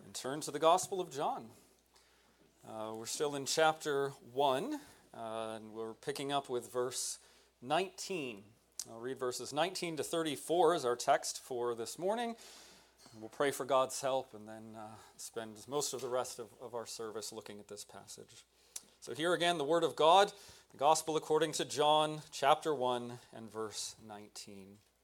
and turn to the Gospel of John. We're still in chapter 1, and we're picking up with verse 19. I'll read verses 19 to 34 as our text for this morning. We'll pray for God's help and then spend most of the rest of our service looking at this passage. So here again, the Word of God, the Gospel according to John, chapter 1 and verse 19.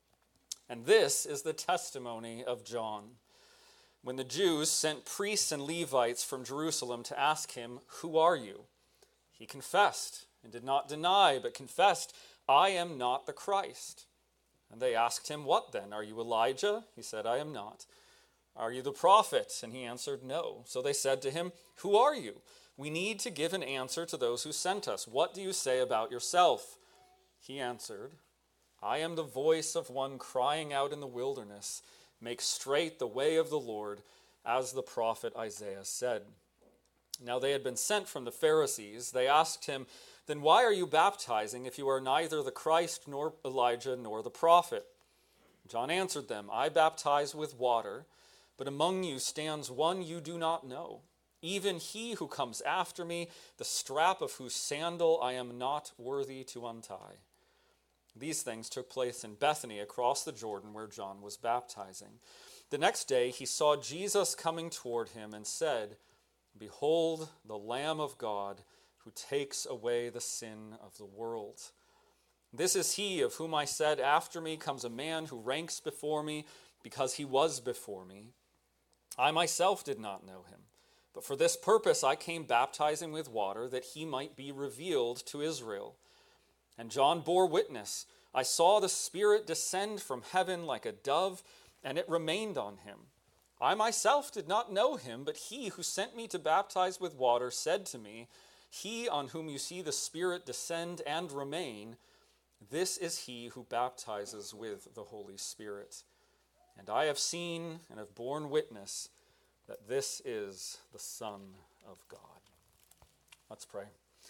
And this is the testimony of John. When the Jews sent priests and Levites from Jerusalem to ask him, "Who are you?" he confessed and did not deny, but confessed, "I am not the Christ." And they asked him, "What then? Are you Elijah?" He said, "I am not." "Are you the prophet?" And he answered, "No." So they said to him, "Who are you? We need to give an answer to those who sent us. What do you say about yourself?" He answered, "I am the voice of one crying out in the wilderness, 'Make straight the way of the Lord,' as the prophet Isaiah said." Now they had been sent from the Pharisees. They asked him, "Then why are you baptizing if you are neither the Christ nor Elijah nor the prophet?" John answered them, "I baptize with water, but among you stands one you do not know, even he who comes after me, the strap of whose sandal I am not worthy to untie." These things took place in Bethany across the Jordan where John was baptizing. The next day he saw Jesus coming toward him and said, "Behold the Lamb of God who takes away the sin of the world. This is he of whom I said, 'After me comes a man who ranks before me because he was before me.' I myself did not know him, but for this purpose I came baptizing with water that he might be revealed to Israel." And John bore witness, "I saw the Spirit descend from heaven like a dove, and it remained on him. I myself did not know him, but he who sent me to baptize with water said to me, 'He on whom you see the Spirit descend and remain, this is he who baptizes with the Holy Spirit.' And I have seen and have borne witness that this is the Son of God." Let's pray.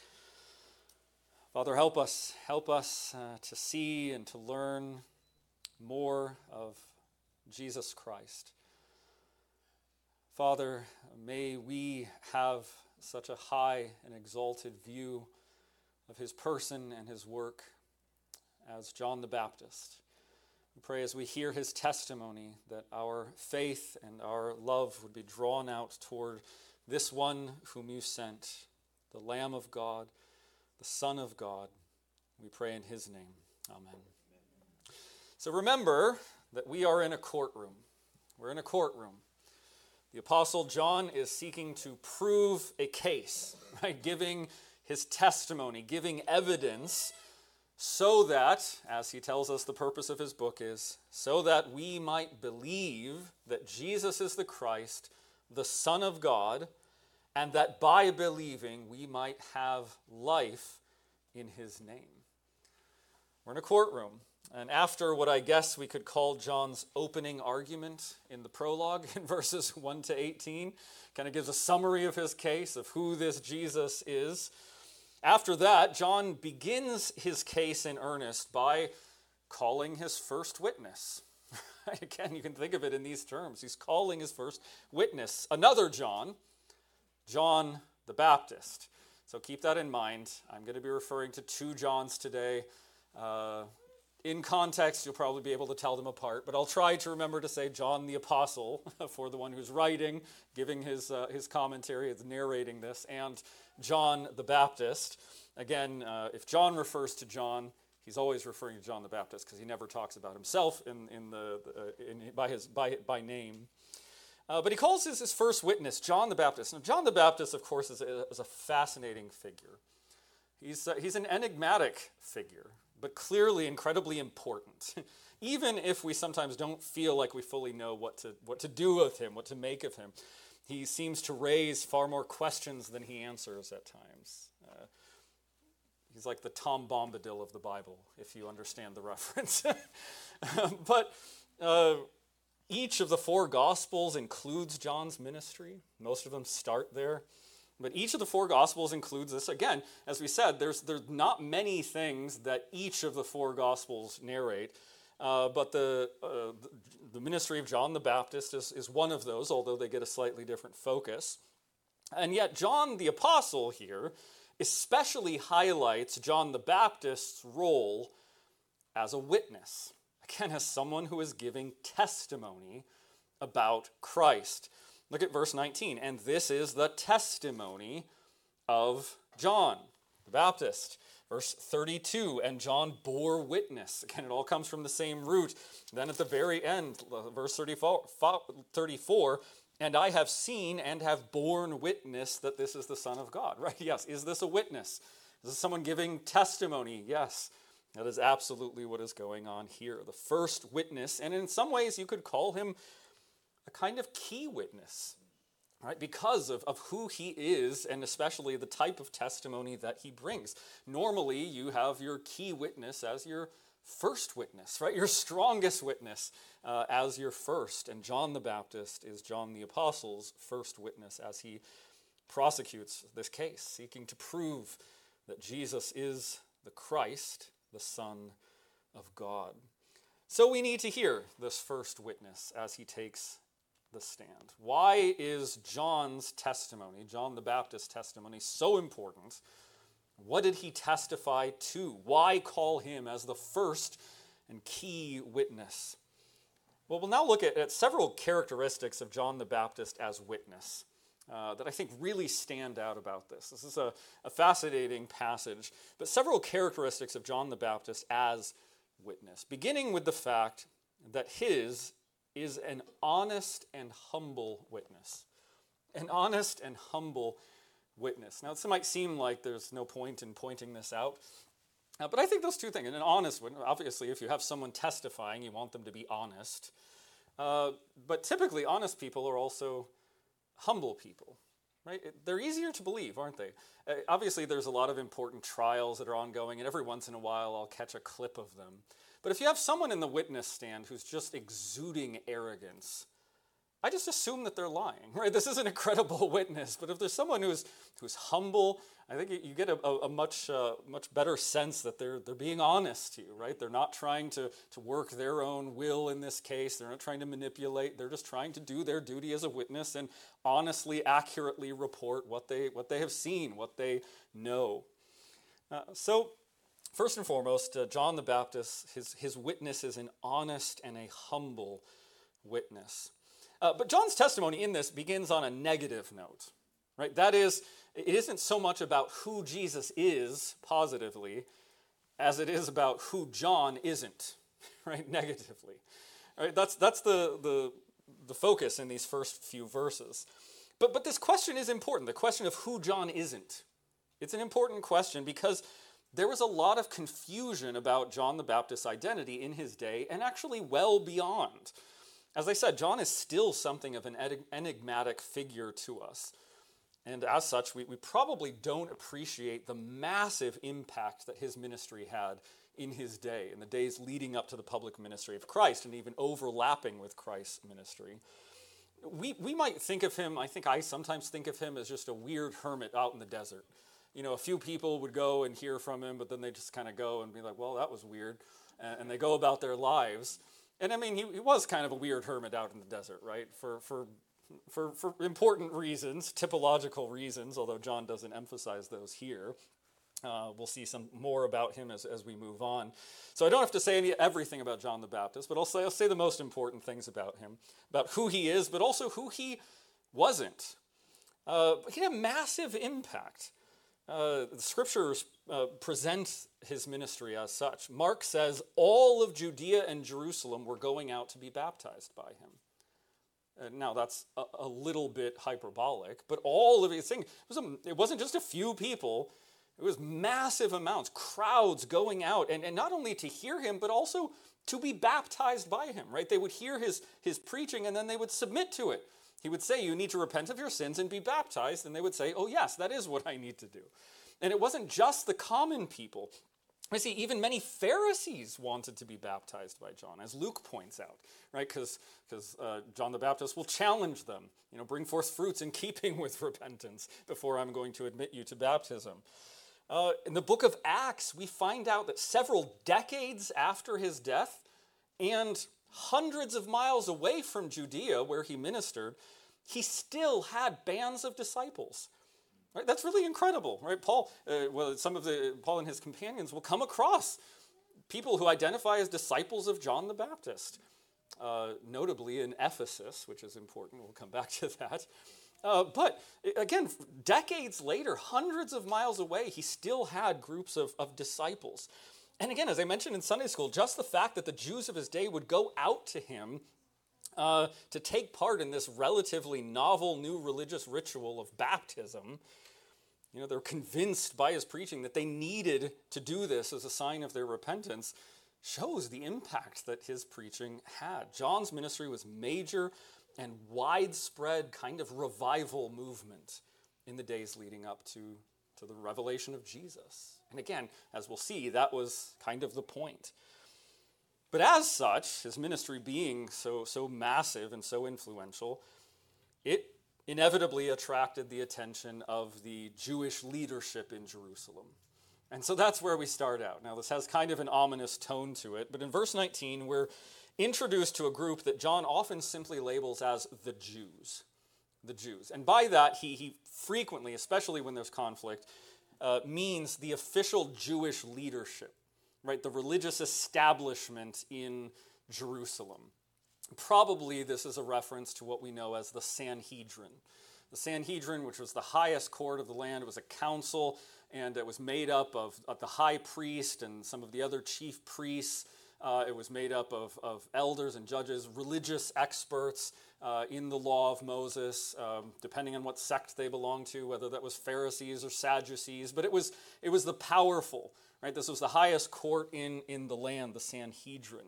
Father, help us to see and to learn more of Jesus Christ. Father, may we have such a high and exalted view of his person and his work as John the Baptist. We pray as we hear his testimony that our faith and our love would be drawn out toward this one whom you sent, the Lamb of God, the Son of God. We pray in his name. Amen. So remember that we are in a courtroom. We're in a courtroom. The Apostle John is seeking to prove a case, right? Giving his testimony, giving evidence so that, as he tells us the purpose of his book is, so that we might believe that Jesus is the Christ, the Son of God, and that by believing we might have life in his name. We're in a courtroom, and after what I guess we could call John's opening argument in the prologue in verses 1 to 18, kind of gives a summary of his case of who this Jesus is. After that, John begins his case in earnest by calling his first witness. Again, you can think of it in these terms. He's calling his first witness, another John, John the Baptist. So keep that in mind. I'm going to be referring to two Johns today. In context, you'll probably be able to tell them apart, but I'll try to remember to say John the Apostle for the one who's writing, giving his commentary, is narrating this, and John the Baptist. Again, if John refers to John, he's always referring to John the Baptist because he never talks about himself by name. But he calls his first witness John the Baptist. Now, John the Baptist, of course, is a fascinating figure. He's an enigmatic figure, but clearly incredibly important. Even if we sometimes don't feel like we fully know what to do with him, what to make of him, he seems to raise far more questions than he answers at times. He's like the Tom Bombadil of the Bible, if you understand the reference. But each of the four Gospels includes John's ministry. Most of them start there. But each of the four Gospels includes this. Again, as we said, there's not many things that each of the four Gospels narrate. but the ministry of John the Baptist is one of those, although they get a slightly different focus. And yet John the Apostle here especially highlights John the Baptist's role as a witness, again, as someone who is giving testimony about Christ. Look at verse 19. And this is the testimony of John the Baptist. Verse 32, and John bore witness. Again, it all comes from the same root. Then at the very end, verse 34, and I have seen and have borne witness that this is the Son of God. Right? Yes. Is this a witness? Is this someone giving testimony? Yes. That is absolutely what is going on here. The first witness, and in some ways you could call him a kind of key witness, right? Because of who he is, and especially the type of testimony that he brings. Normally, you have your key witness as your first witness, right? Your strongest witness as your first. And John the Baptist is John the Apostle's first witness as he prosecutes this case, seeking to prove that Jesus is the Christ, the Son of God. So we need to hear this first witness as he takes the stand. Why is John's testimony, John the Baptist's testimony, so important? What did he testify to? Why call him as the first and key witness? Well, we'll now look at several characteristics of John the Baptist as witness that I think really stand out about this. This is a fascinating passage, but several characteristics of John the Baptist as witness, beginning with the fact that his is an honest and humble witness. An honest and humble witness. Now, this might seem like there's no point in pointing this out, but I think those two things, and an honest witness, obviously if you have someone testifying, you want them to be honest, but typically honest people are also humble people, right? They're easier to believe, aren't they? Obviously there's a lot of important trials that are ongoing, and every once in a while I'll catch a clip of them. But if you have someone in the witness stand who's just exuding arrogance, I just assume that they're lying, right? This is an incredible witness, but if there's someone who's humble, I think you get a much better sense that they're being honest to you, right? They're not trying to work their own will in this case. They're not trying to manipulate. They're just trying to do their duty as a witness and honestly, accurately report what they have seen, what they know. So first and foremost, John the Baptist, his witness is an honest and a humble witness. But John's testimony in this begins on a negative note, right? That is, it isn't so much about who Jesus is positively as it is about who John isn't, right? Negatively. All right? That's the focus in these first few verses. But this question is important, the question of who John isn't. It's an important question because there was a lot of confusion about John the Baptist's identity in his day and actually well beyond. As I said, John is still something of an enigmatic figure to us. And as such, we probably don't appreciate the massive impact that his ministry had in his day, in the days leading up to the public ministry of Christ, and even overlapping with Christ's ministry. We might think of him, I think I sometimes think of him as just a weird hermit out in the desert. You know, a few people would go and hear from him, but then they just kind of go and be like, well, that was weird. And they go about their lives. And I mean, he was kind of a weird hermit out in the desert, right? For important reasons, typological reasons, although John doesn't emphasize those here. We'll see some more about him as we move on. So I don't have to say everything about John the Baptist, but I'll say the most important things about him, about who he is, but also who he wasn't. He had a massive impact. The scriptures present his ministry as such. Mark says all of Judea and Jerusalem were going out to be baptized by him. Now that's a little bit hyperbolic, but all of his things, it wasn't just a few people, it was massive amounts, crowds going out, and not only to hear him, but also to be baptized by him, right? They would hear his preaching and then they would submit to it. He would say, you need to repent of your sins and be baptized. And they would say, oh yes, that is what I need to do. And it wasn't just the common people. I see even many Pharisees wanted to be baptized by John, as Luke points out, right? Because John the Baptist will challenge them, bring forth fruits in keeping with repentance before I'm going to admit you to baptism. In the book of Acts, we find out that several decades after his death, And hundreds of miles away from Judea, where he ministered, he still had bands of disciples. Right? That's really incredible, right? Paul and his companions will come across people who identify as disciples of John the Baptist, notably in Ephesus, which is important. We'll come back to that. But again, decades later, hundreds of miles away, he still had groups of disciples. And again, as I mentioned in Sunday school, just the fact that the Jews of his day would go out to him to take part in this relatively novel new religious ritual of baptism, they're convinced by his preaching that they needed to do this as a sign of their repentance, shows the impact that his preaching had. John's ministry was major and widespread kind of revival movement in the days leading up to the revelation of Jesus. And again, as we'll see, that was kind of the point. But as such, his ministry being so massive and so influential, it inevitably attracted the attention of the Jewish leadership in Jerusalem. And so that's where we start out. Now, this has kind of an ominous tone to it, but in verse 19, we're introduced to a group that John often simply labels as the Jews. The Jews. And by that, he frequently, especially when there's conflict, means the official Jewish leadership, right? The religious establishment in Jerusalem. Probably this is a reference to what we know as the Sanhedrin. The Sanhedrin, which was the highest court of the land, it was a council, and it was made up of the high priest and some of the other chief priests. It was made up of elders and judges, religious experts in the law of Moses, depending on what sect they belonged to, whether that was Pharisees or Sadducees. But it was the powerful, right? This was the highest court in the land, the Sanhedrin.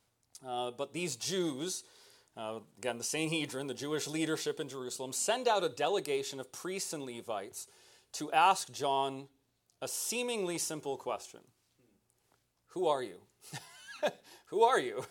But these Jews, again, the Sanhedrin, the Jewish leadership in Jerusalem, send out a delegation of priests and Levites to ask John a seemingly simple question. Who are you? Who are you?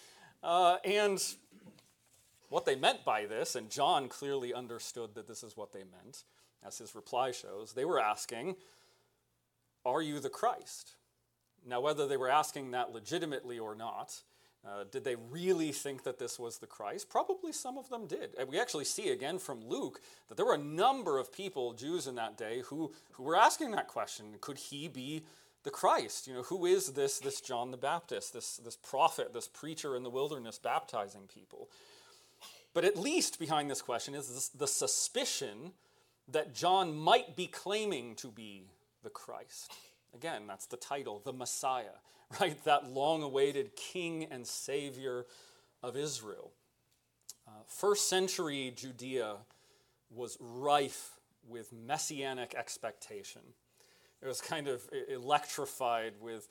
And what they meant by this, and John clearly understood that this is what they meant, as his reply shows, they were asking, are you the Christ? Now, whether they were asking that legitimately or not, did they really think that this was the Christ? Probably some of them did. And we actually see again from Luke that there were a number of people, Jews in that day, who were asking that question. Could he be the Christ? Who is this John the Baptist, this prophet, this preacher in the wilderness baptizing people? But at least behind this question is the suspicion that John might be claiming to be the Christ. Again, that's the title, the Messiah, right? That long-awaited King and Savior of Israel. First century Judea was rife with messianic expectation. It was kind of electrified with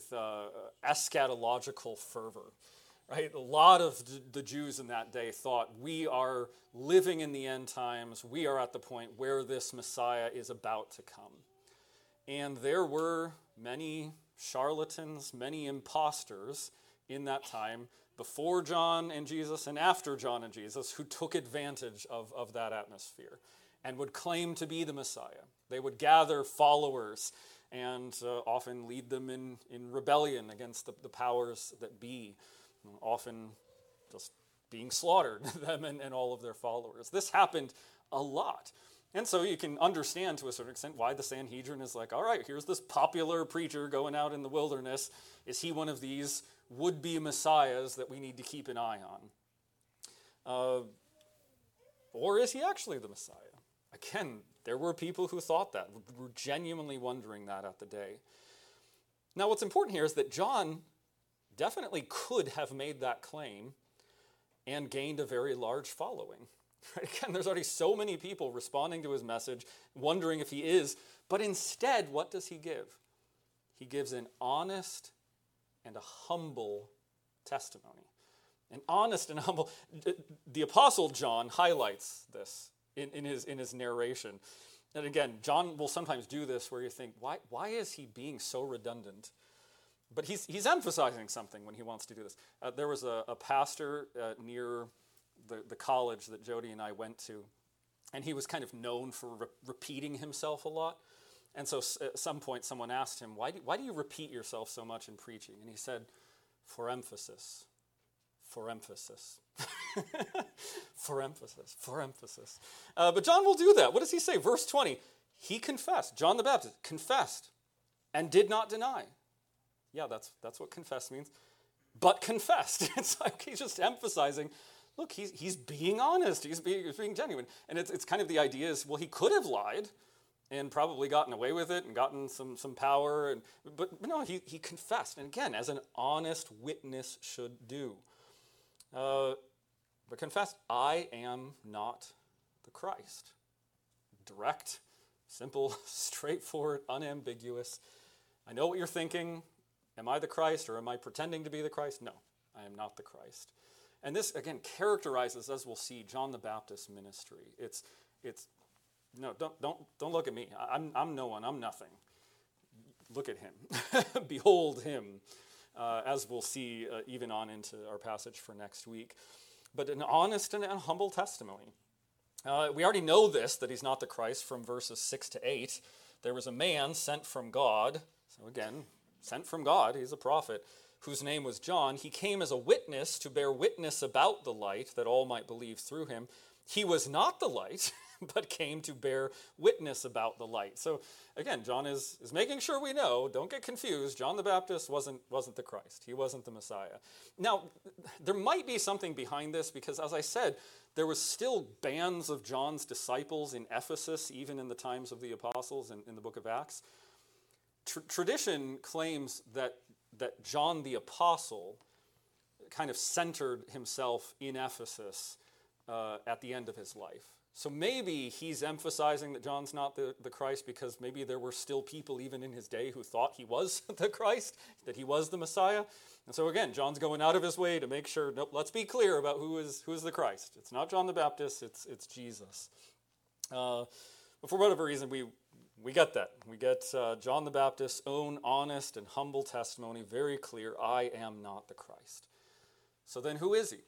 eschatological fervor. Right? A lot of the Jews in that day thought, we are living in the end times. We are at the point where this Messiah is about to come. And there were many charlatans, many imposters in that time, before John and Jesus and after John and Jesus, who took advantage of that atmosphere and would claim to be the Messiah. They would gather followers and often lead them in rebellion against the powers that be, often just being slaughtered, them and all of their followers. This happened a lot. And so you can understand to a certain extent why the Sanhedrin is like, all right, here's this popular preacher going out in the wilderness. Is he one of these would-be messiahs that we need to keep an eye on? Or is he actually the Messiah? Again, there were people who thought that, were genuinely wondering that at the day. Now, what's important here is that John definitely could have made that claim and gained a very large following. Again, there's already so many people responding to his message, wondering if he is, but instead, what does he give? He gives an honest and a humble testimony. An honest and humble. The Apostle John highlights this in his narration. And again, John will sometimes do this where you think, why is he being so redundant? But he's emphasizing something when he wants to do this. There was a pastor near the college that Jody and I went to, and he was kind of known for repeating himself a lot. And so at some point someone asked him, why do you repeat yourself so much in preaching? And he said, for emphasis. For emphasis. For emphasis. For emphasis. But John will do that. What does he say? Verse 20. He confessed. John the Baptist confessed and did not deny. Yeah, that's what confess means. But confessed. It's like he's just emphasizing, look, he's being honest. He's being genuine. And it's kind of the idea is, well, he could have lied and probably gotten away with it and gotten some power. But no, he confessed. And again, as an honest witness should do. But confess, I am not the Christ. Direct, simple, straightforward, unambiguous. I know what you're thinking. Am I the Christ, or am I pretending to be the Christ? No, I am not the Christ. And this, again, characterizes, as we'll see, John the Baptist's ministry. It's no, don't look at me. I'm no one. I'm nothing. Look at him. Behold him, as we'll see even on into our passage for next week. But an honest and humble testimony. We already know this, that he's not the Christ, from verses 6 to 8. There was a man sent from God. So again, sent from God, he's a prophet, whose name was John. He came as a witness to bear witness about the light, that all might believe through him. He was not the light, but came to bear witness about the light. So again, John is making sure we know, don't get confused, John the Baptist wasn't the Christ. He wasn't the Messiah. Now, there might be something behind this, because as I said, there was still bands of John's disciples in Ephesus, even in the times of the apostles in the book of Acts. Tradition claims that John the Apostle kind of centered himself in Ephesus at the end of his life. So maybe he's emphasizing that John's not the Christ because maybe there were still people even in his day who thought he was the Christ, that he was the Messiah. And so again, John's going out of his way to make sure, nope, let's be clear about who is the Christ. It's not John the Baptist, it's Jesus. But for whatever reason, we get that. We get John the Baptist's own honest and humble testimony, very clear, I am not the Christ. So then who is he?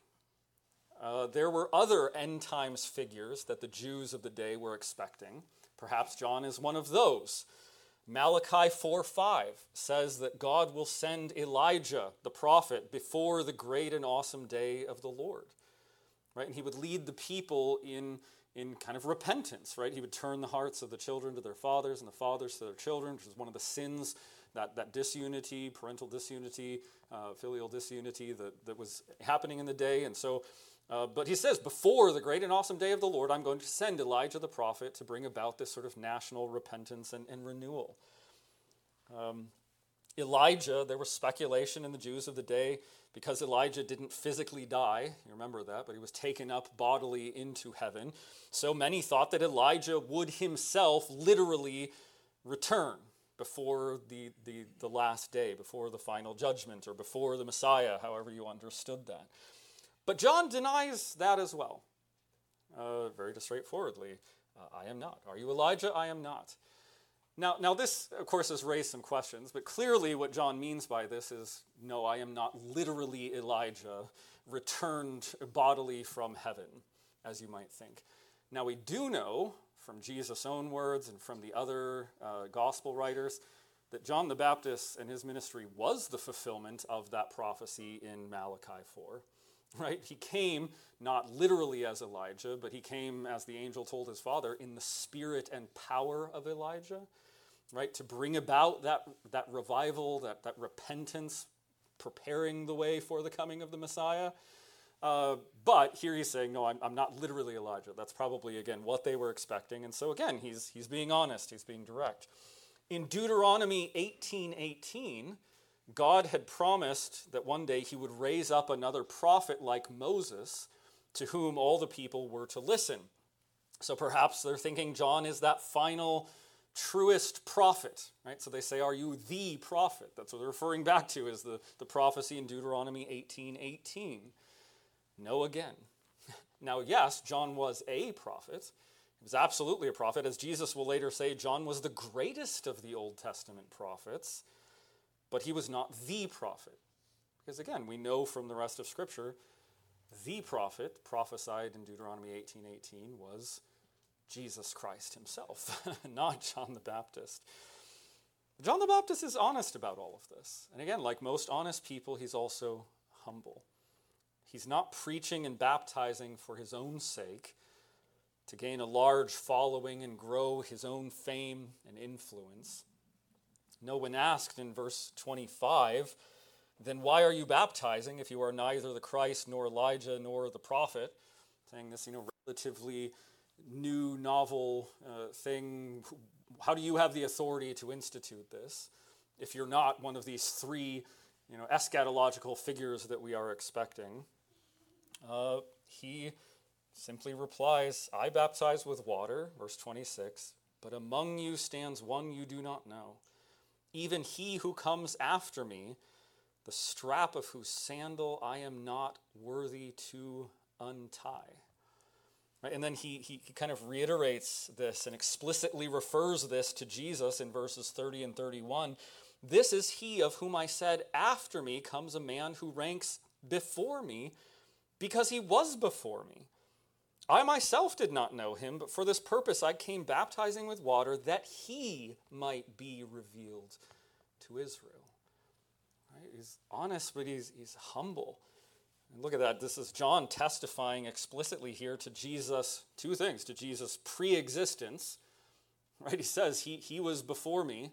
There were other end times figures that the Jews of the day were expecting. Perhaps John is one of those. Malachi 4:5 says that God will send Elijah, the prophet, before the great and awesome day of the Lord. Right? And he would lead the people in kind of repentance, right? He would turn the hearts of the children to their fathers and the fathers to their children, which is one of the sins, that disunity, parental disunity, filial disunity that was happening in the day. And so, but he says, before the great and awesome day of the Lord, I'm going to send Elijah the prophet to bring about this sort of national repentance and renewal. Elijah, there was speculation in the Jews of the day, because Elijah didn't physically die, you remember that, but he was taken up bodily into heaven. So many thought that Elijah would himself literally return before the last day, before the final judgment, or before the Messiah, however you understood that. But John denies that as well, very straightforwardly. I am not. Are you Elijah? I am not. Now this, of course, has raised some questions, but clearly what John means by this is, no, I am not literally Elijah, returned bodily from heaven, as you might think. Now we do know, from Jesus' own words and from the other gospel writers, that John the Baptist and his ministry was the fulfillment of that prophecy in Malachi 4. Right? He came not literally as Elijah, but he came, as the angel told his father, in the spirit and power of Elijah, right? To bring about that revival, that repentance, preparing the way for the coming of the Messiah. But here he's saying, no, I'm not literally Elijah. That's probably, again, what they were expecting. And so again, he's being honest, he's being direct. In Deuteronomy 18:18, God had promised that one day he would raise up another prophet like Moses, to whom all the people were to listen. So perhaps they're thinking John is that final, truest prophet, right? So they say, are you the prophet? That's what they're referring back to, is the prophecy in Deuteronomy 18:18. No again. Now, yes, John was a prophet. He was absolutely a prophet. As Jesus will later say, John was the greatest of the Old Testament prophets. But he was not the prophet. Because again, we know from the rest of Scripture, the prophet prophesied in Deuteronomy 18:18 was Jesus Christ himself, not John the Baptist. John the Baptist is honest about all of this. And again, like most honest people, he's also humble. He's not preaching and baptizing for his own sake, to gain a large following and grow his own fame and influence. No, when asked in verse 25, then why are you baptizing if you are neither the Christ nor Elijah nor the prophet? Saying this, relatively new, novel thing. How do you have the authority to institute this if you're not one of these three, eschatological figures that we are expecting? He simply replies, I baptize with water, verse 26, but among you stands one you do not know, even he who comes after me, the strap of whose sandal I am not worthy to untie. Right? And then he kind of reiterates this and explicitly refers this to Jesus in verses 30 and 31. This is he of whom I said, after me comes a man who ranks before me, because he was before me. I myself did not know him, but for this purpose I came baptizing with water, that he might be revealed to Israel. Right? He's honest, but he's humble. And look at that. This is John testifying explicitly here to Jesus, two things, to Jesus' pre-existence. Right? He says, he was before me.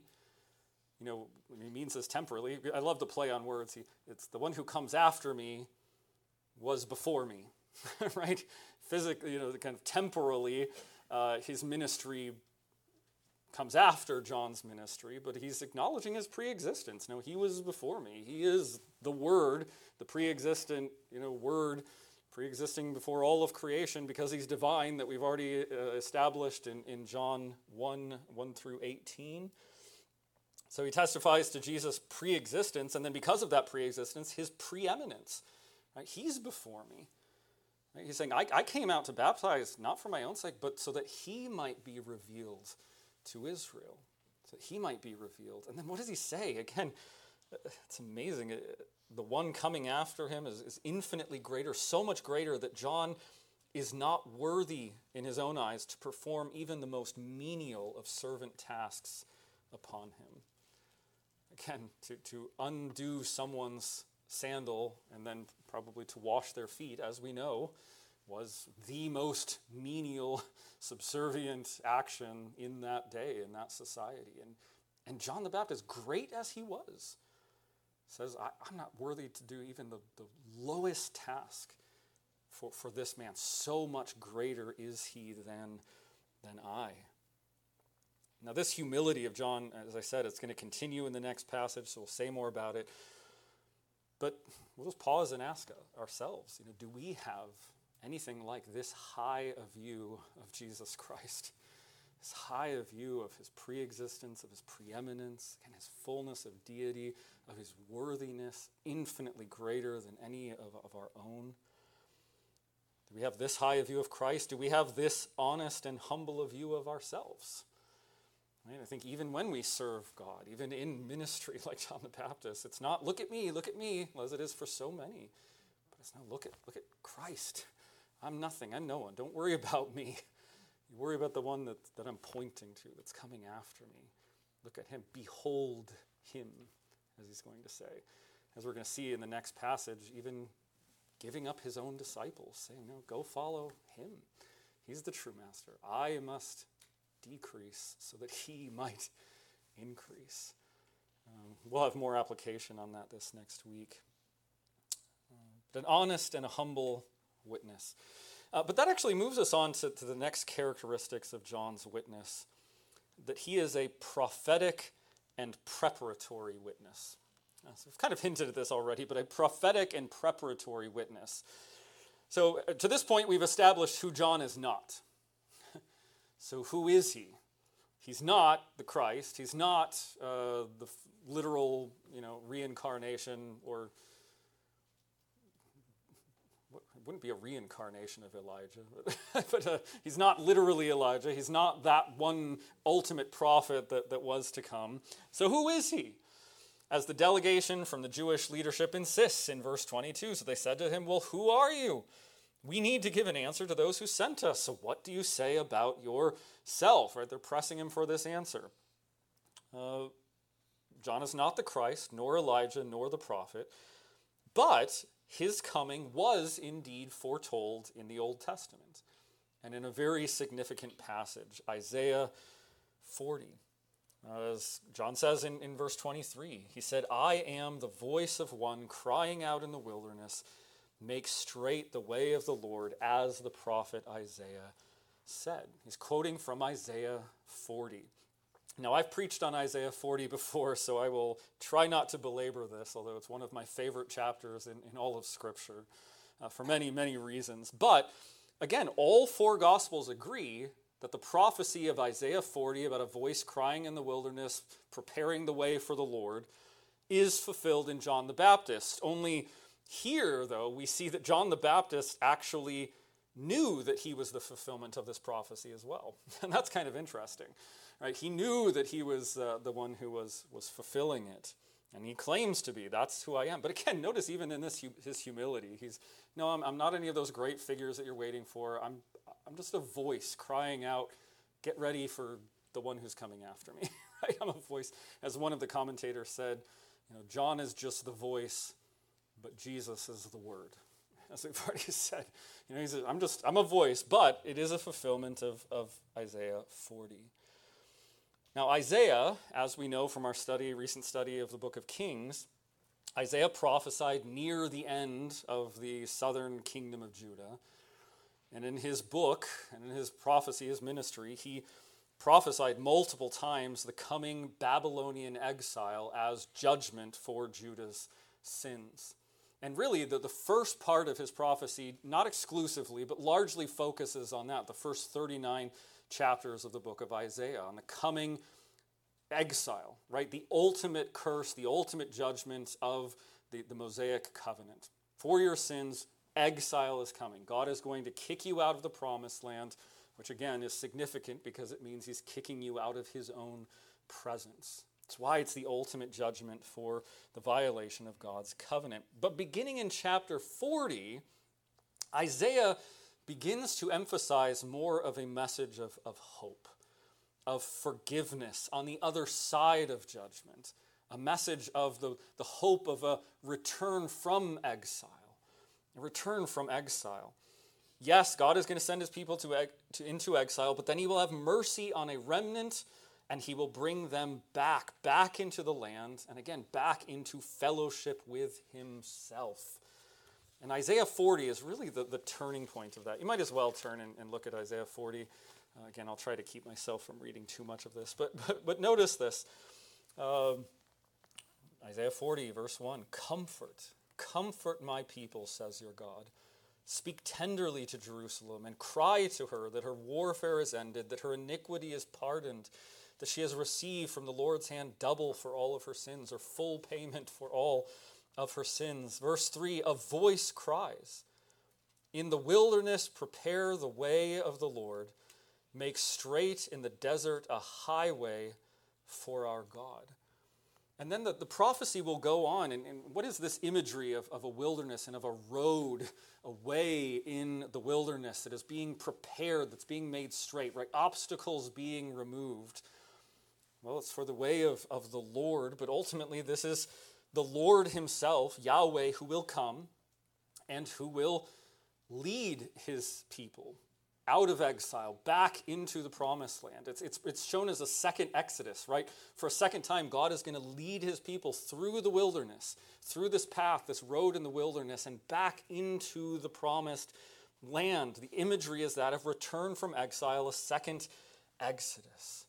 He means this temporally. I love the play on words. It's the one who comes after me was before me. Right? Physically, kind of temporally, his ministry comes after John's ministry, but he's acknowledging his pre-existence. No, he was before me. He is the Word, the pre-existent, Word, pre-existing before all of creation, because he's divine, that we've already established in John 1 through 18. So he testifies to Jesus' pre-existence, and then because of that pre-existence, his preeminence. Right? He's before me. Right? He's saying, I came out to baptize not for my own sake, but so that he might be revealed to Israel. So that he might be revealed. And then what does he say? Again, it's amazing. The one coming after him is infinitely greater, so much greater that John is not worthy in his own eyes to perform even the most menial of servant tasks upon him. Again, to undo someone's sandal and then probably to wash their feet, as we know, was the most menial, subservient action in that day, in that society. And John the Baptist, great as he was, says, I'm not worthy to do even the lowest task for this man. So much greater is he than I. Now, this humility of John, as I said, it's going to continue in the next passage, so we'll say more about it. But we'll just pause and ask ourselves, do we have anything like this high a view of Jesus Christ? This high a view of his pre-existence, of his preeminence, and his fullness of deity, of his worthiness, infinitely greater than any of our own? Do we have this high a view of Christ? Do we have this honest and humble a view of ourselves? Right? I think even when we serve God, even in ministry like John the Baptist, it's not look at me, as it is for so many. But it's now look at Christ. I'm nothing, I'm no one. Don't worry about me. You worry about the one that I'm pointing to, that's coming after me. Look at him. Behold him, as he's going to say. As we're going to see in the next passage, even giving up his own disciples, saying, no, go follow him. He's the true master. I must decrease so that he might increase. We'll have more application on that this next week. But an honest and a humble witness. But that actually moves us on to the next characteristics of John's witness, that he is a prophetic and preparatory witness. So we've kind of hinted at this already, but a prophetic and preparatory witness. So to this point, we've established who John is not. So who is he? He's not the Christ. He's not the literal, reincarnation, or it wouldn't be a reincarnation of Elijah, but he's not literally Elijah. He's not that one ultimate prophet that was to come. So who is he? As the delegation from the Jewish leadership insists in verse 22. So they said to him, well, who are you? We need to give an answer to those who sent us. So what do you say about yourself? Right? They're pressing him for this answer. John is not the Christ, nor Elijah, nor the prophet, but his coming was indeed foretold in the Old Testament, and in a very significant passage, Isaiah 40. As John says in verse 23, he said, "I am the voice of one crying out in the wilderness, make straight the way of the Lord, as the prophet Isaiah said." He's quoting from Isaiah 40. Now, I've preached on Isaiah 40 before, so I will try not to belabor this, although it's one of my favorite chapters in all of Scripture for many, many reasons. But, again, all four Gospels agree that the prophecy of Isaiah 40 about a voice crying in the wilderness, preparing the way for the Lord, is fulfilled in John the Baptist. Only here, though, we see that John the Baptist actually knew that he was the fulfillment of this prophecy as well. And that's kind of interesting. Right? He knew that he was the one who was fulfilling it. And he claims to be. That's who I am. But again, notice even in this his humility. No, I'm not any of those great figures that you're waiting for. I'm just a voice crying out, get ready for the one who's coming after me. Right? I'm a voice. As one of the commentators said, John is just the voice, but Jesus is the word. As we've already said. He said, I'm a voice, but it is a fulfillment of Isaiah 40. Now, Isaiah, as we know from our recent study of the book of Kings, Isaiah prophesied near the end of the southern kingdom of Judah. And in his book, and in his prophecy, his ministry, he prophesied multiple times the coming Babylonian exile as judgment for Judah's sins. And really, the first part of his prophecy, not exclusively, but largely focuses on that, the first 39 chapters of the book of Isaiah, on the coming exile, right? The ultimate curse, the ultimate judgment of the Mosaic covenant. For your sins, exile is coming. God is going to kick you out of the promised land, which again is significant because it means he's kicking you out of his own presence. That's why it's the ultimate judgment for the violation of God's covenant. But beginning in chapter 40, Isaiah begins to emphasize more of a message of hope, of forgiveness on the other side of judgment, a message of the hope of a return from exile, a return from exile. Yes, God is going to send his people into exile, but then he will have mercy on a remnant, and he will bring them back into the land, and again, back into fellowship with himself. And Isaiah 40 is really the turning point of that. You might as well turn and look at Isaiah 40. Again, I'll try to keep myself from reading too much of this. But notice this. Isaiah 40, verse 1. Comfort my people, says your God. Speak tenderly to Jerusalem and cry to her that her warfare is ended, that her iniquity is pardoned, that she has received from the Lord's hand double for all of her sins, or full payment for all of her sins. Verse 3, a voice cries, in the wilderness prepare the way of the Lord, make straight in the desert a highway for our God. And then the prophecy will go on, and what is this imagery of a wilderness and of a road, a way in the wilderness that is being prepared, that's being made straight, right? Obstacles being removed. Well, it's for the way of the Lord, but ultimately this is the Lord himself, Yahweh, who will come and who will lead his people out of exile, back into the promised land. It's shown as a second Exodus, right? For a second time, God is going to lead his people through the wilderness, through this path, this road in the wilderness, and back into the promised land. The imagery is that of return from exile, a second Exodus.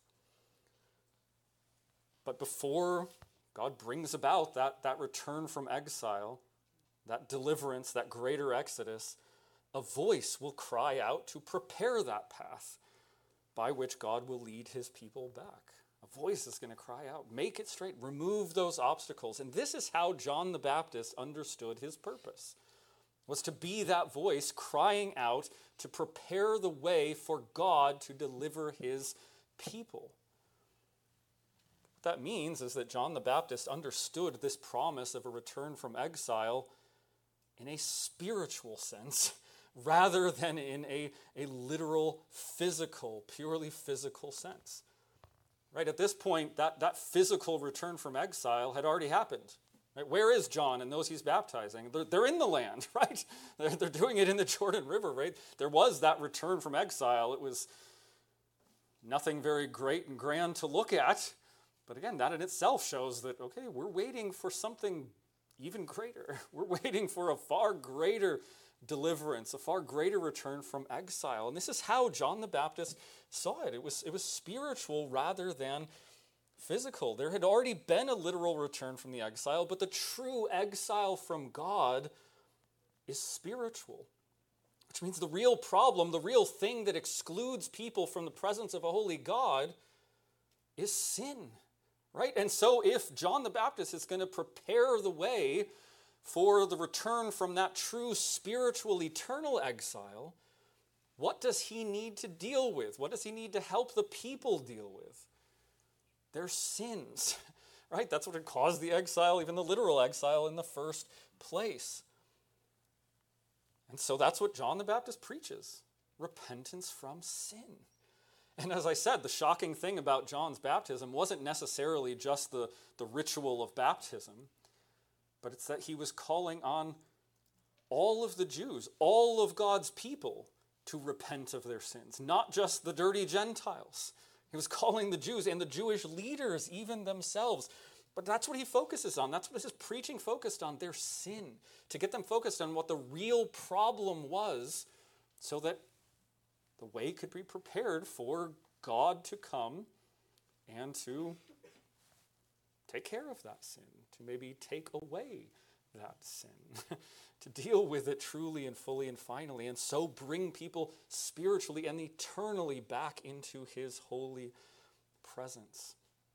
But before God brings about that return from exile, that deliverance, that greater Exodus, a voice will cry out to prepare that path by which God will lead his people back. A voice is going to cry out, make it straight, remove those obstacles. And this is how John the Baptist understood his purpose, was to be that voice crying out to prepare the way for God to deliver his people. What that means is that John the Baptist understood this promise of a return from exile in a spiritual sense, rather than in a literal, purely physical sense. Right? At this point, that physical return from exile had already happened. Right? Where is John and those he's baptizing? They're in the land, right? They're doing it in the Jordan River, right? There was that return from exile. It was nothing very great and grand to look at. But again, that in itself shows that, okay, we're waiting for something even greater. We're waiting for a far greater deliverance, a far greater return from exile. And this is how John the Baptist saw it. It was spiritual rather than physical. There had already been a literal return from the exile, but the true exile from God is spiritual. Which means the real problem, the real thing that excludes people from the presence of a holy God is sin. Right? And so if John the Baptist is going to prepare the way for the return from that true spiritual eternal exile, what does he need to deal with? What does he need to help the people deal with? Their sins. Right? That's what had caused the exile, even the literal exile in the first place. And so that's what John the Baptist preaches. Repentance from sin. And as I said, the shocking thing about John's baptism wasn't necessarily just the ritual of baptism, but it's that he was calling on all of the Jews, all of God's people, to repent of their sins, not just the dirty Gentiles. He was calling the Jews and the Jewish leaders, even themselves. But that's what he focuses on. That's what his preaching focused on, their sin, to get them focused on what the real problem was so that the way could be prepared for God to come and to take care of that sin, to maybe take away that sin, to deal with it truly and fully and finally, and so bring people spiritually and eternally back into his holy presence.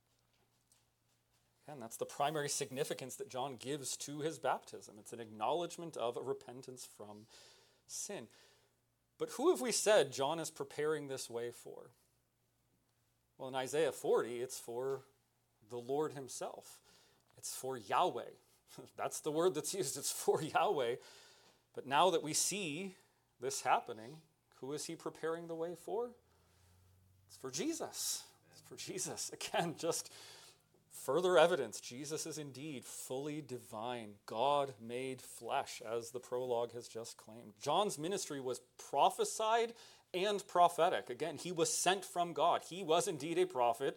And that's the primary significance that John gives to his baptism. It's an acknowledgement of a repentance from sin. But who have we said John is preparing this way for? Well, in Isaiah 40, it's for the Lord himself. It's for Yahweh. That's the word that's used. It's for Yahweh. But now that we see this happening, who is he preparing the way for? It's for Jesus. It's for Jesus. Again, just further evidence. Jesus is indeed fully divine, God made flesh, as the prologue has just claimed. John's ministry was prophesied and prophetic. Again, he was sent from God. He was indeed a prophet,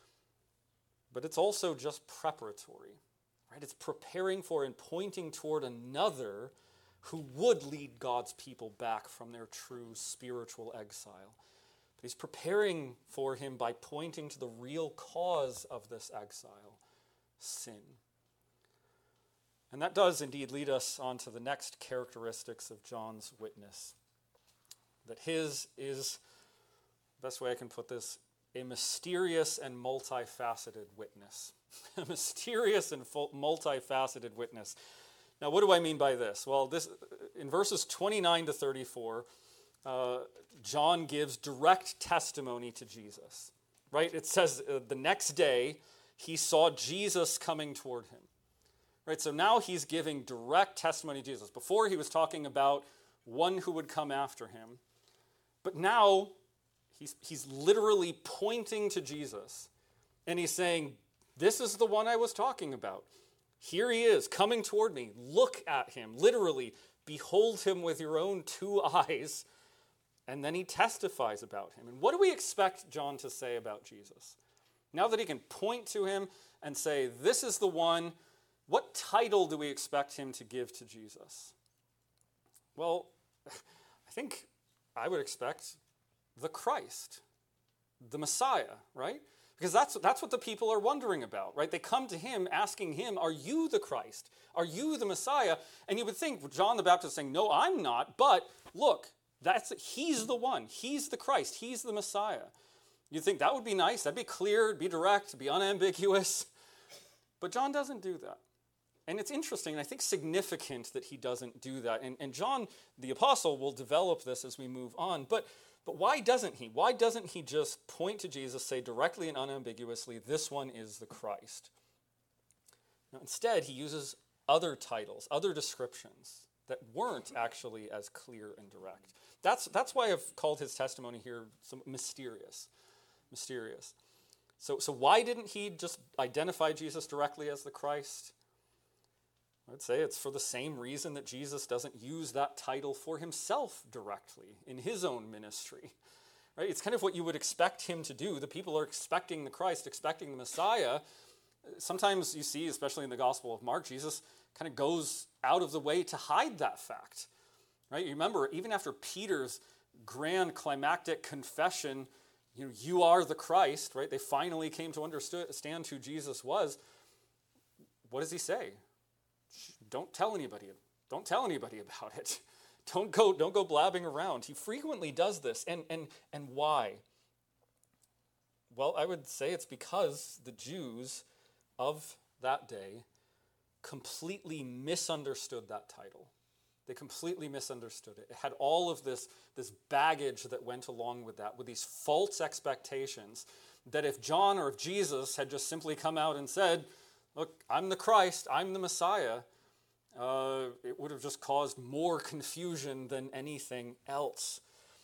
but it's also just preparatory. Right? It's preparing for and pointing toward another who would lead God's people back from their true spiritual exile. But he's preparing for him by pointing to the real cause of this exile, sin. And that does indeed lead us on to the next characteristics of John's witness. That his is, the best way I can put this, a mysterious and multifaceted witness. A mysterious and multifaceted witness. Now, what do I mean by this? Well, this in verses 29 to 34, John gives direct testimony to Jesus. Right? It says the next day he saw Jesus coming toward him. Right? So now he's giving direct testimony to Jesus. Before he was talking about one who would come after him. But now he's literally pointing to Jesus. And he's saying, this is the one I was talking about. Here he is, coming toward me. Look at him. Literally, behold him with your own two eyes. And then he testifies about him. And what do we expect John to say about Jesus? Now that he can point to him and say, this is the one, what title do we expect him to give to Jesus? Well, I think I would expect the Christ, the Messiah, right? Because that's what the people are wondering about, right? They come to him asking him, are you the Christ? Are you the Messiah? And you would think John the Baptist saying, no, I'm not. But look, he's the one. He's the Christ. He's the Messiah. You'd think that would be nice. That'd be clear, be direct, be unambiguous. But John doesn't do that. And it's interesting, and I think significant that he doesn't do that. And John, the apostle, will develop this as we move on. But why doesn't he? Why doesn't he just point to Jesus, say directly and unambiguously, this one is the Christ? Now, instead, he uses other titles, other descriptions that weren't actually as clear and direct. That's why I've called his testimony here mysterious. Mysterious. So why didn't he just identify Jesus directly as the Christ? I'd say it's for the same reason that Jesus doesn't use that title for himself directly in his own ministry. Right? It's kind of what you would expect him to do. The people are expecting the Christ, expecting the Messiah. Sometimes you see, especially in the Gospel of Mark, Jesus kind of goes out of the way to hide that fact. Right? You remember, even after Peter's grand climactic confession, you are the Christ, right? They finally came to understand who Jesus was. What does he say? Don't tell anybody. Don't tell anybody about it. Don't go blabbing around. He frequently does this. And why? Well, I would say it's because the Jews of that day completely misunderstood that title. They completely misunderstood it. It had all of this baggage that went along with that, with these false expectations that if John or if Jesus had just simply come out and said, look, I'm the Christ, I'm the Messiah, it would have just caused more confusion than anything else.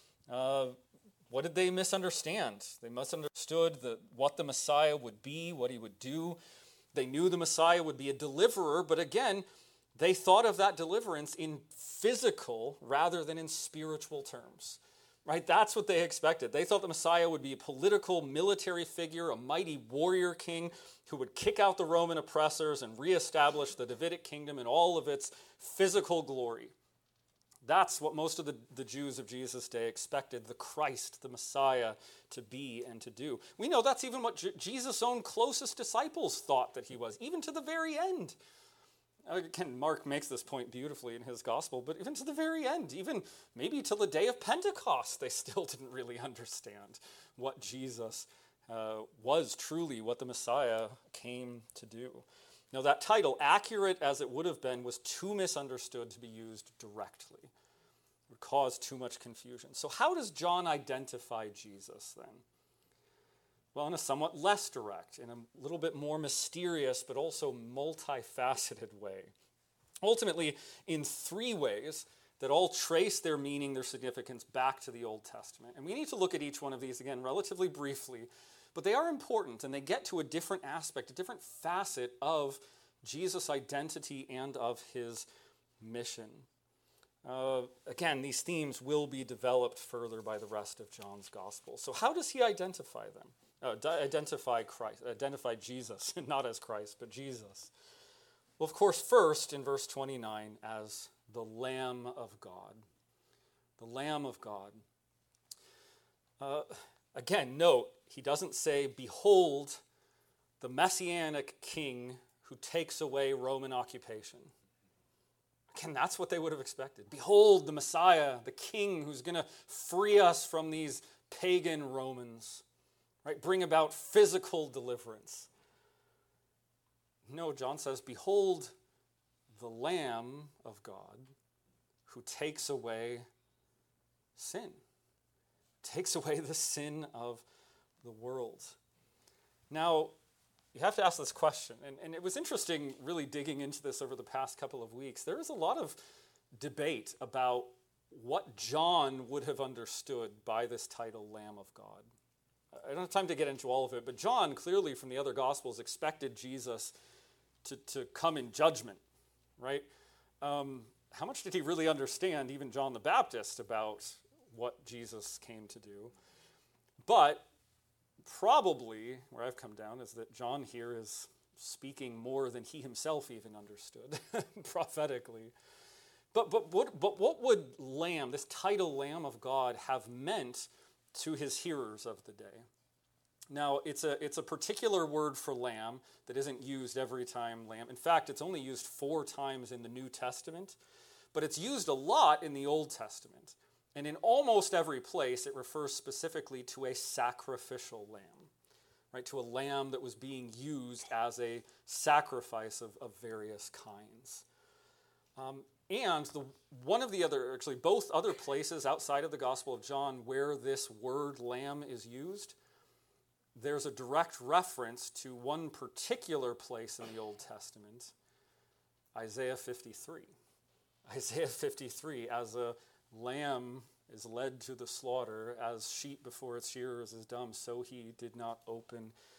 What did they misunderstand? They misunderstood what the Messiah would be, what he would do. They knew the Messiah would be a deliverer, but again, they thought of that deliverance in physical rather than in spiritual terms. Right? That's what they expected. They thought the Messiah would be a political, military figure, a mighty warrior king who would kick out the Roman oppressors and reestablish the Davidic kingdom in all of its physical glory. That's what most of the Jews of Jesus' day expected the Christ, the Messiah, to be and to do. We know that's even what Jesus' own closest disciples thought that he was, even to the very end. Again, Mark makes this point beautifully in his gospel, but even to the very end, even maybe till the day of Pentecost, they still didn't really understand what Jesus was truly, what the Messiah came to do. Now, that title, accurate as it would have been, was too misunderstood to be used directly. It would cause too much confusion. So how does John identify Jesus then? Well, in a somewhat less direct, in a little bit more mysterious, but also multifaceted way. Ultimately, in three ways that all trace their meaning, their significance back to the Old Testament. And we need to look at each one of these, again, relatively briefly, but they are important, and they get to a different aspect, a different facet of Jesus' identity and of his mission. Again, these themes will be developed further by the rest of John's gospel. So how does he identify them? Identify Jesus, not as Christ, but Jesus. Well, of course, first in verse 29 as the Lamb of God. The Lamb of God. Again, note, he doesn't say, behold, the Messianic king who takes away Roman occupation. Again, that's what they would have expected. Behold, the Messiah, the king who's going to free us from these pagan Romans. Right, bring about physical deliverance. No, John says, behold the Lamb of God who takes away sin. Takes away the sin of the world. Now, you have to ask this question, and it was interesting really digging into this over the past couple of weeks. There is a lot of debate about what John would have understood by this title, Lamb of God. I don't have time to get into all of it, but John, clearly from the other Gospels, expected Jesus to come in judgment, right? How much did he really understand, even John the Baptist, about what Jesus came to do? But probably, where I've come down, is that John here is speaking more than he himself even understood, prophetically. But what would Lamb, this title Lamb of God, have meant to his hearers of the day? Now, it's a particular word for lamb that isn't used every time lamb. In fact, it's only used 4 times in the New Testament, but it's used a lot in the Old Testament. And in almost every place, it refers specifically to a sacrificial lamb, right? To a lamb that was being used as a sacrifice of various kinds. And both other places outside of the Gospel of John where this word lamb is used, there's a direct reference to one particular place in the Old Testament, Isaiah 53. Isaiah 53, as a lamb is led to the slaughter, as sheep before its shearers is dumb, so he did not open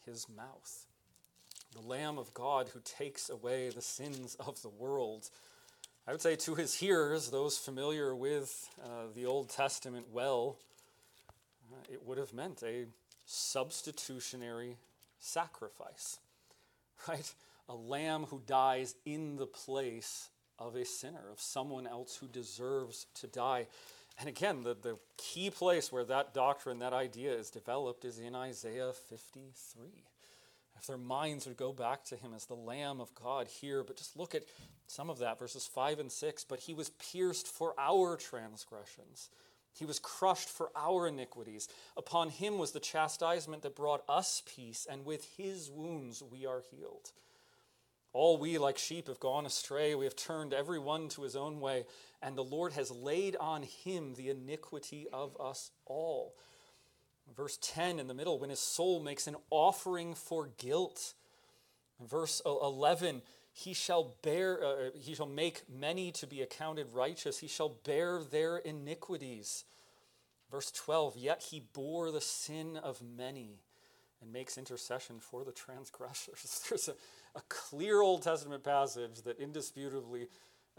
his mouth. The Lamb of God who takes away the sins of the world. I would say to his hearers, those familiar with the Old Testament well, it would have meant a substitutionary sacrifice, right? A lamb who dies in the place of a sinner, of someone else who deserves to die. And again, the key place where that doctrine, that idea is developed is in Isaiah 53. If their minds would go back to him as the Lamb of God here, but just look at some of that, verses 5 and 6. But he was pierced for our transgressions. He was crushed for our iniquities. Upon him was the chastisement that brought us peace, and with his wounds we are healed. All we like sheep have gone astray. We have turned every one to his own way, and the Lord has laid on him the iniquity of us all. Verse 10 in the middle, when his soul makes an offering for guilt. Verse 11, he shall make many to be accounted righteous. He shall bear their iniquities. Verse 12, yet he bore the sin of many and makes intercession for the transgressors. There's a clear Old Testament passage that indisputably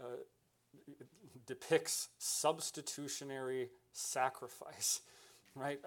depicts substitutionary sacrifice. Right,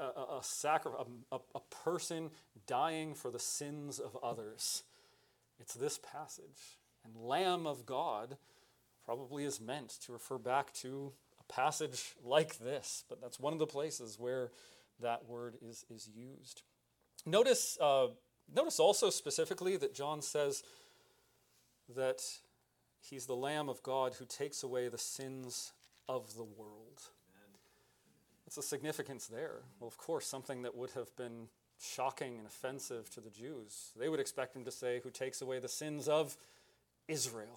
a person dying for the sins of others. It's this passage. And Lamb of God probably is meant to refer back to a passage like this, but that's one of the places where that word is used. Notice also specifically that John says that he's the Lamb of God who takes away the sins of the world. What's the significance there? Well, of course, something that would have been shocking and offensive to the Jews. They would expect him to say, who takes away the sins of Israel.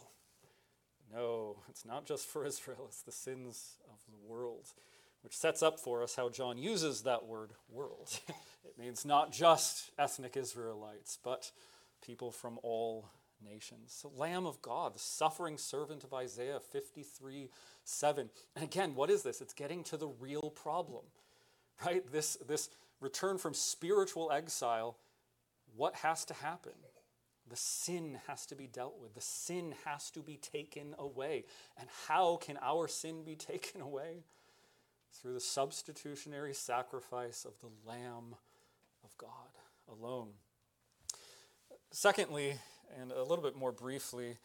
No, it's not just for Israel, it's the sins of the world, which sets up for us how John uses that word world. It means not just ethnic Israelites, but people from all nations. So Lamb of God, the suffering servant of Isaiah 53:7. And again, what is this? It's getting to the real problem, right? This return from spiritual exile, what has to happen? The sin has to be dealt with. The sin has to be taken away. And how can our sin be taken away? Through the substitutionary sacrifice of the Lamb of God alone. Secondly, and a little bit more briefly,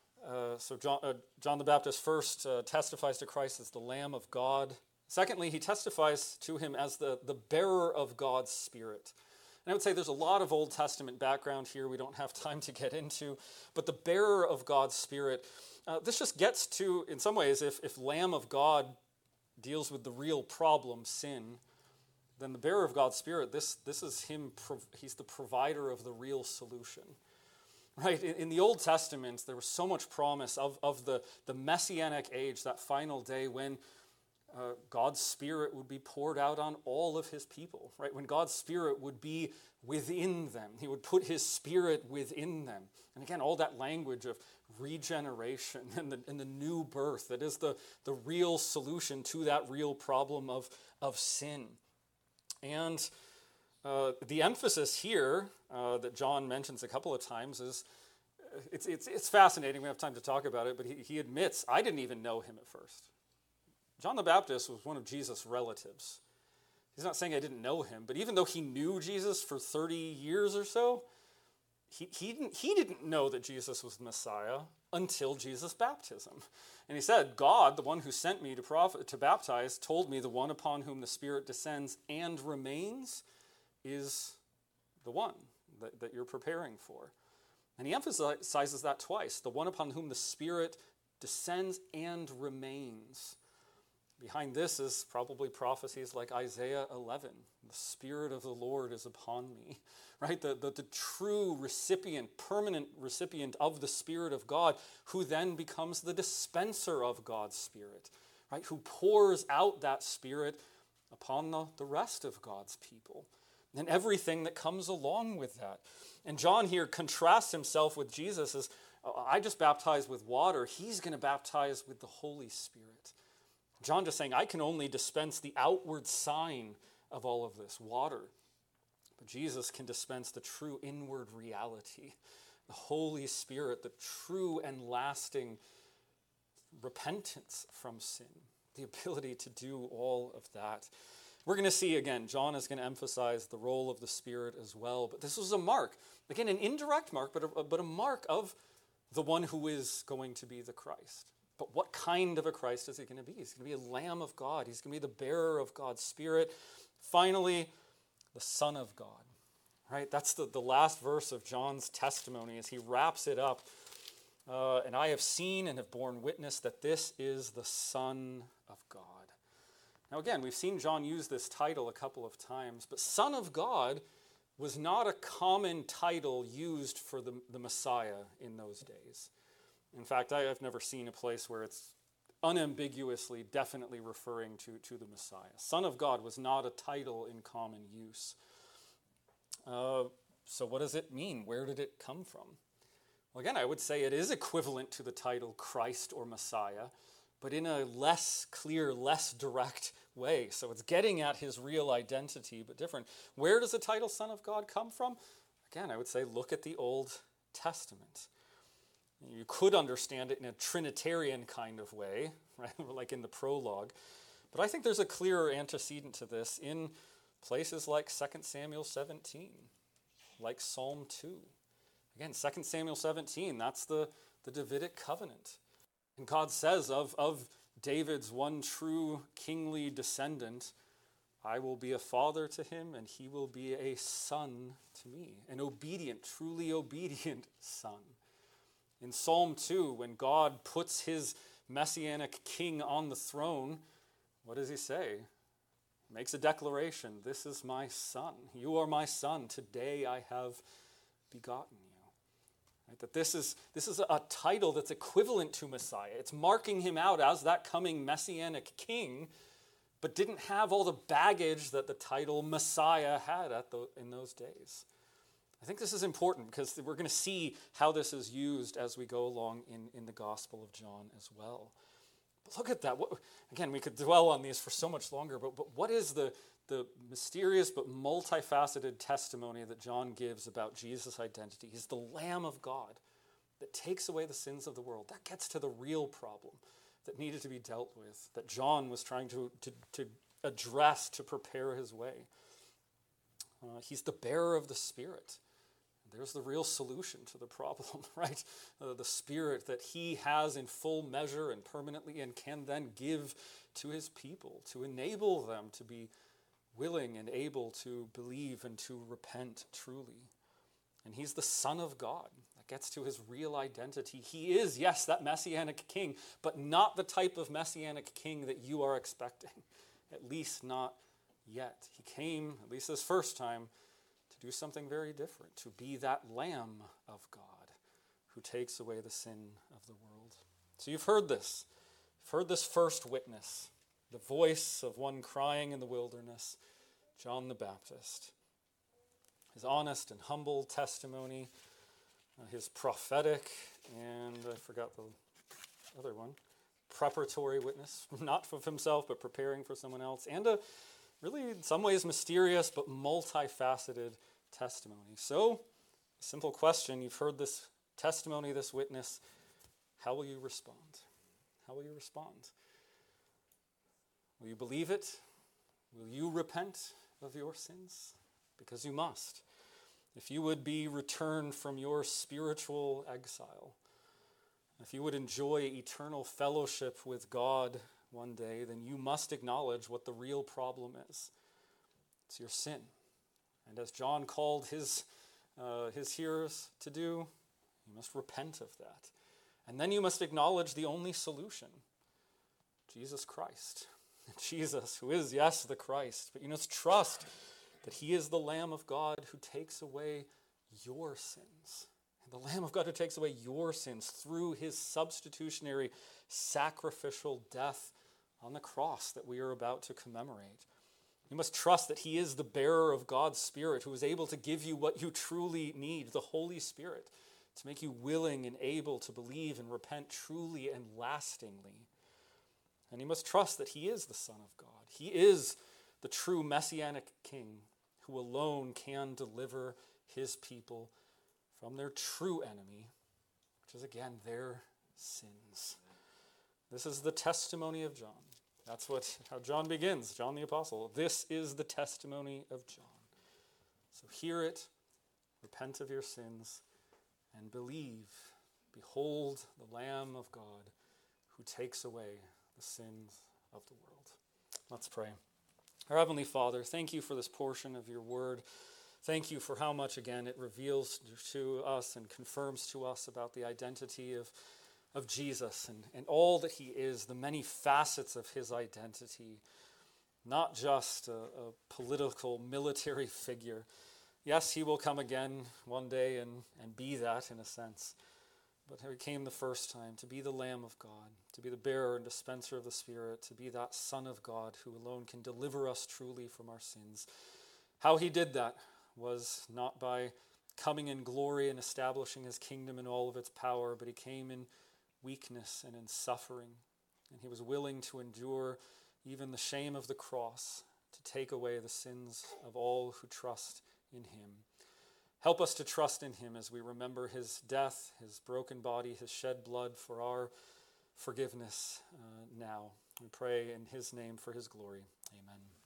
so John the Baptist first testifies to Christ as the Lamb of God. Secondly, he testifies to him as the bearer of God's Spirit. And I would say there's a lot of Old Testament background here we don't have time to get into, but the bearer of God's Spirit, this just gets to, in some ways, if Lamb of God deals with the real problem, sin, then the bearer of God's Spirit, this is him, he's the provider of the real solution. Right, in the Old Testament, there was so much promise of the Messianic age, that final day when God's Spirit would be poured out on all of his people, right? When God's Spirit would be within them. He would put his Spirit within them. And again, all that language of regeneration and the new birth, that is the real solution to that real problem of sin. And the emphasis here that John mentions a couple of times is, it's fascinating. We don't have time to talk about it, but he admits, I didn't even know him at first. John the Baptist was one of Jesus' relatives. He's not saying I didn't know him, but even though he knew Jesus for 30 years or so, he didn't know that Jesus was the Messiah until Jesus' baptism. And he said, God, the one who sent me to baptize, told me the one upon whom the Spirit descends and remains is the one that you're preparing for. And he emphasizes that twice, the one upon whom the Spirit descends and remains. Behind this is probably prophecies like Isaiah 11. The Spirit of the Lord is upon me, right? The true recipient, permanent recipient of the Spirit of God, who then becomes the dispenser of God's Spirit, right? Who pours out that Spirit upon the rest of God's people and everything that comes along with that. And John here contrasts himself with Jesus as, I just baptize with water. He's going to baptize with the Holy Spirit. John just saying, I can only dispense the outward sign of all of this, water. But Jesus can dispense the true inward reality, the Holy Spirit, the true and lasting repentance from sin, the ability to do all of that. We're going to see again, John is going to emphasize the role of the Spirit as well. But this was a mark, again, an indirect mark, but a mark of the one who is going to be the Christ. But what kind of a Christ is he going to be? He's going to be a Lamb of God. He's going to be the bearer of God's Spirit. Finally, the Son of God. Right? That's the last verse of John's testimony as he wraps it up. And I have seen and have borne witness that this is the Son of God. Now again, we've seen John use this title a couple of times, but Son of God was not a common title used for the Messiah in those days. In fact, I've never seen a place where it's unambiguously, definitely referring to the Messiah. Son of God was not a title in common use. So what does it mean? Where did it come from? Well, again, I would say it is equivalent to the title Christ or Messiah, but in a less clear, less direct way. So it's getting at his real identity, but different. Where does the title Son of God come from? Again, I would say look at the Old Testament. You could understand it in a Trinitarian kind of way, right? Like in the prologue. But I think there's a clearer antecedent to this in places like 2 Samuel 17, like Psalm 2. Again, 2 Samuel 17, that's the Davidic covenant. And God says of David's one true kingly descendant, I will be a father to him and he will be a son to me, an obedient, truly obedient son. In Psalm 2, when God puts his messianic king on the throne, what does he say? He makes a declaration, this is my son. You are my son. Today I have begotten you. Right? That this is a title that's equivalent to Messiah. It's marking him out as that coming messianic king, but didn't have all the baggage that the title Messiah had in those days. I think this is important because we're going to see how this is used as we go along in the Gospel of John as well. But look at that. Again, we could dwell on these for so much longer, but what is the mysterious but multifaceted testimony that John gives about Jesus' identity? He's the Lamb of God that takes away the sins of the world. That gets to the real problem that needed to be dealt with, that John was trying to address to prepare his way. He's the bearer of the Spirit. There's the real solution to the problem, right? The Spirit that he has in full measure and permanently and can then give to his people to enable them to be willing and able to believe and to repent truly. And he's the Son of God. That gets to his real identity. He is, yes, that Messianic king, but not the type of Messianic king that you are expecting, at least not yet. He came, at least this first time, to do something very different, to be that Lamb of God who takes away the sin of the world. So you've heard this. You've heard this first witness, the voice of one crying in the wilderness, John the Baptist. His honest and humble testimony, his prophetic, and I forgot the other one, preparatory witness, not of himself, but preparing for someone else, and a really, in some ways, mysterious but multifaceted testimony. So, simple question, you've heard this testimony, this witness, how will you respond? How will you respond? Will you believe it? Will you repent of your sins? Because you must. If you would be returned from your spiritual exile, if you would enjoy eternal fellowship with God one day, then you must acknowledge what the real problem is. It's your sin. And as John called his hearers to do, you must repent of that. And then you must acknowledge the only solution, Jesus Christ. Jesus, who is, yes, the Christ, but you must trust that he is the Lamb of God who takes away your sins. And the Lamb of God who takes away your sins through his substitutionary sacrificial death on the cross that we are about to commemorate. You must trust that he is the bearer of God's Spirit who is able to give you what you truly need, the Holy Spirit, to make you willing and able to believe and repent truly and lastingly. And you must trust that he is the Son of God. He is the true Messianic King who alone can deliver his people from their true enemy, which is again their sins. This is the testimony of John. That's how John begins, John the Apostle. This is the testimony of John. So hear it, repent of your sins, and believe. Behold the Lamb of God who takes away the sins of the world. Let's pray. Our Heavenly Father, thank you for this portion of your word. Thank you for how much, again, it reveals to us and confirms to us about the identity of Jesus and all that he is, the many facets of his identity, not just a political, military figure. Yes, he will come again one day and be that in a sense, but he came the first time to be the Lamb of God, to be the bearer and dispenser of the Spirit, to be that Son of God who alone can deliver us truly from our sins. How he did that was not by coming in glory and establishing his kingdom in all of its power, but he came in weakness and in suffering, and he was willing to endure even the shame of the cross to take away the sins of all who trust in him. Help us to trust in him as we remember his death, his broken body, his shed blood for our forgiveness now. We pray in his name for his glory. Amen.